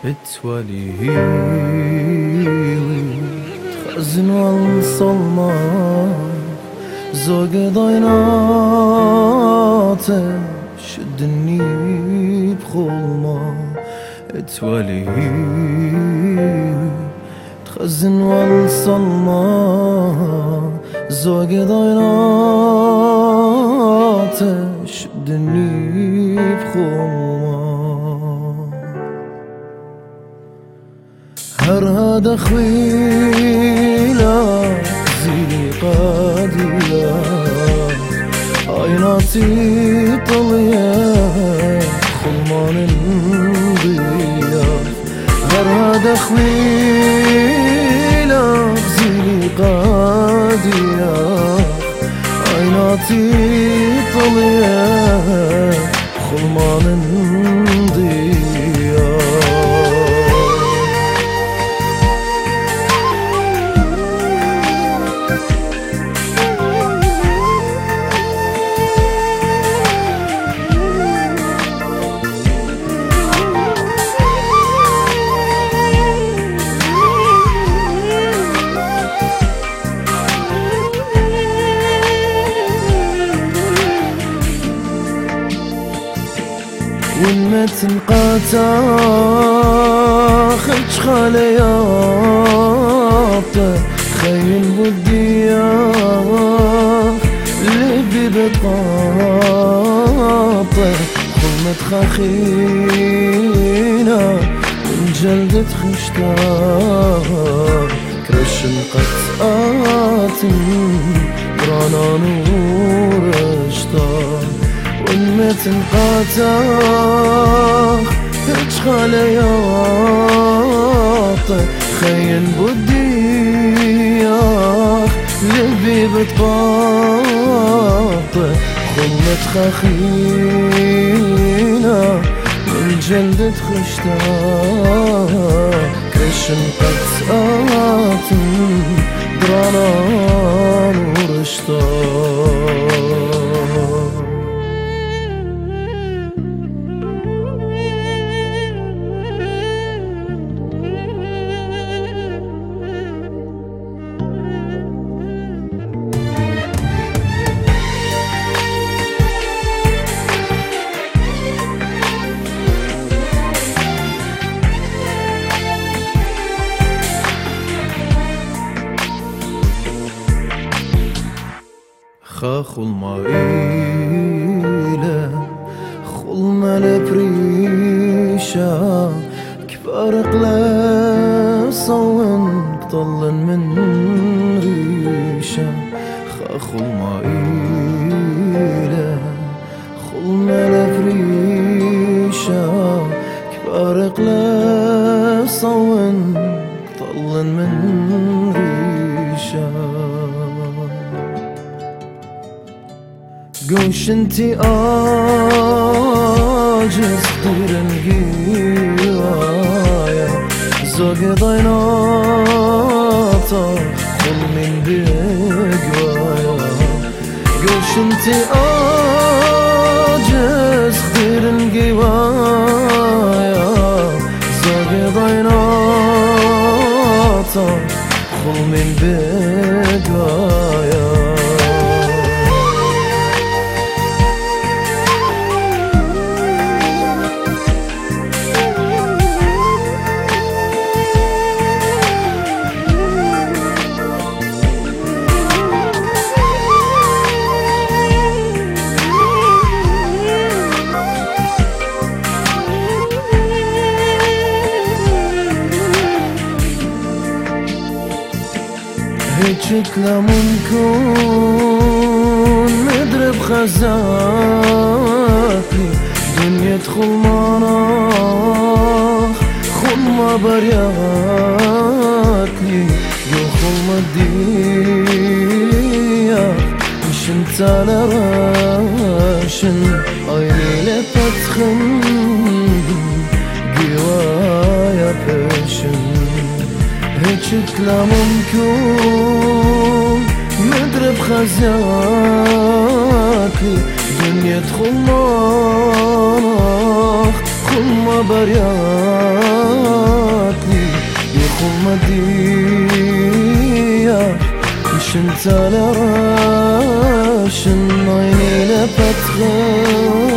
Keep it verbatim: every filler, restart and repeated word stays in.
بتولي تخزن والصلمة زوق ضيناته شدني بخلمة تولي تخزن والصلمة زوق ضيناته شدني بخلمة هر هذا خويلة زيني قادية عيناتي طلية خلمان نضية هر هذا خويلة زيني قادية عيناتي طلية خلمان نضية والمتن قاتاخج خلياطه خيل والدياخ لبي بطاطه خلمة خخينة من جلدة خشتار كرشن قطعات برانا نور اشتار والمتن قاتاخ هج خلياطه خين بودياخ لبي بطاطه خلمة خخينة من جلدة خشتار كرشن قطعات درانا ورشتار خاخل مايلة خلمة لبريشة كبار قلاسون قطلن من ريشة خاخل مايلة خلمة لبريشة كبار قلاسون قطلن من ريشة قوش انتي آجز طير القوايا زوق ضيناطة خل من بقوايا قوش انتي آجز طير القوايا زوق ضيناطة خل من بقوايا هيجك لمنكون مدرب خزاكلي دنيا خلماناخ خلما برياكلي يو خلما الديا مش انت لراشن عيني لفتخن قوايا بشن هيجك لمنكون مدرب خزاكلي دنيا خلماناخ يخم برياتني يخم ديا مش انت لراشن عيني لفتخن